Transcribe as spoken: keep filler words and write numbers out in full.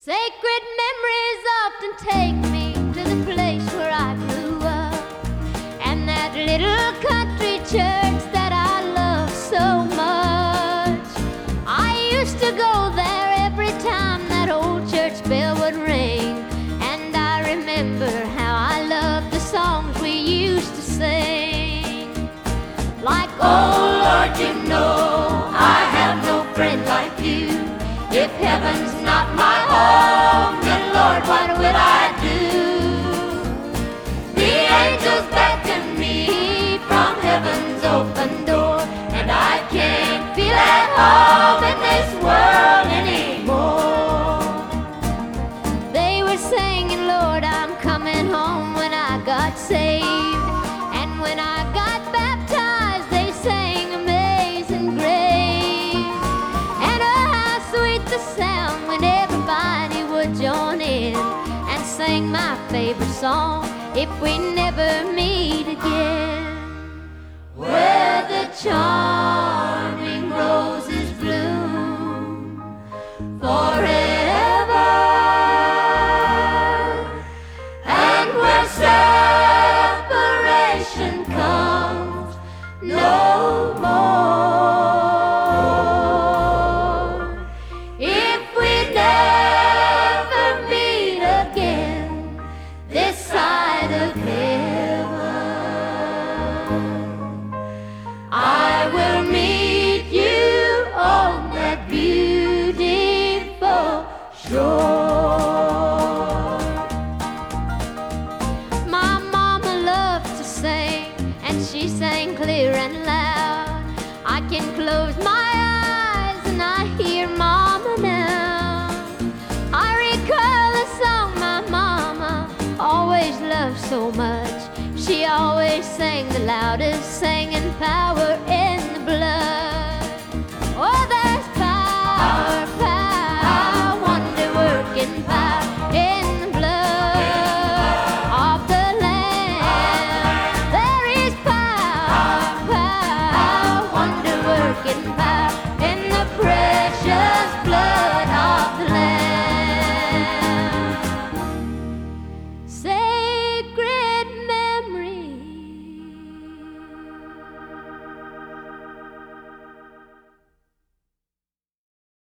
Sacred memories often take me to the place where I grew up, and that little country church that I love so much. I used to go there every time that old church bell would ring, and I remember how I loved the songs we used to sing. Like, oh Lord, you know I have no friend like you. If heaven's not my home, then Lord, what would I do? The angels beckon me from heaven's open door, and I can't feel at home in this world anymore. They were singing, Lord, I'm coming home, when I got saved. And when I got baptized, they sang Amazing Grace. And oh, how sweet the sound when everybody would join in and sing my favorite song, If We Never Meet Again. Where the charming roses bloom forever, and where separation comes no more. If we never meet again this side of heaven, I will meet you on that beautiful shore. My mama loved to sing, and she sang clear and loud. I can close my eyes and I hear Mama now. I recall a song my mama always loved so much. She always sang the loudest, singing power in the blood.